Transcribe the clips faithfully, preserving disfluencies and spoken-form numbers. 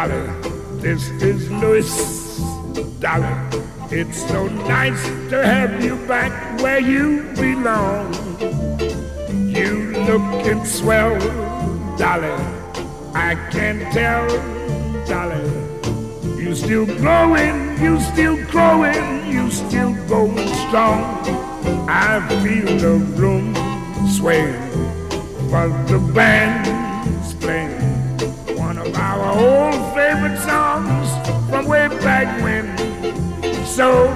Dolly, this is Louis. Dolly, it's so nice to have you back where you belong. You looking swell, Dolly, I can tell, Dolly. You still growing, you still growing, you still going strong. I feel the room swaying, but the band's playing one of our old favorite songs from way back when. So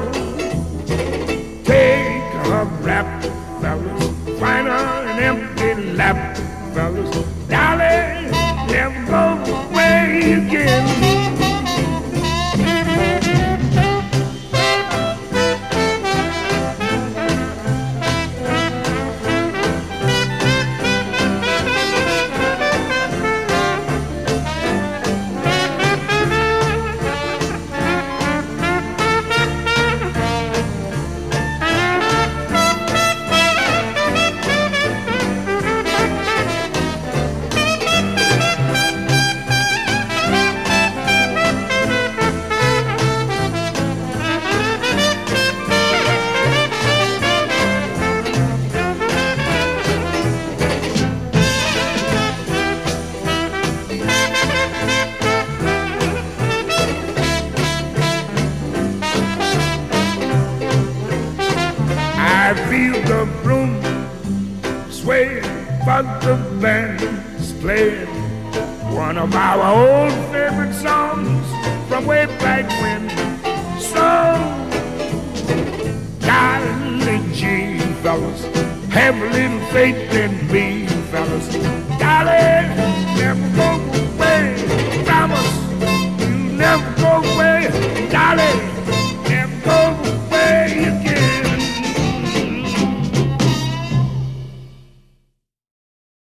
take a rap, fellas, find an empty lap, fellas. Dolly, never go away again. I feel the room swaying, but the band's playing one of our old favorite songs from way back when. So, golly gee, fellas, have a little faith in me, fellas. Golly, never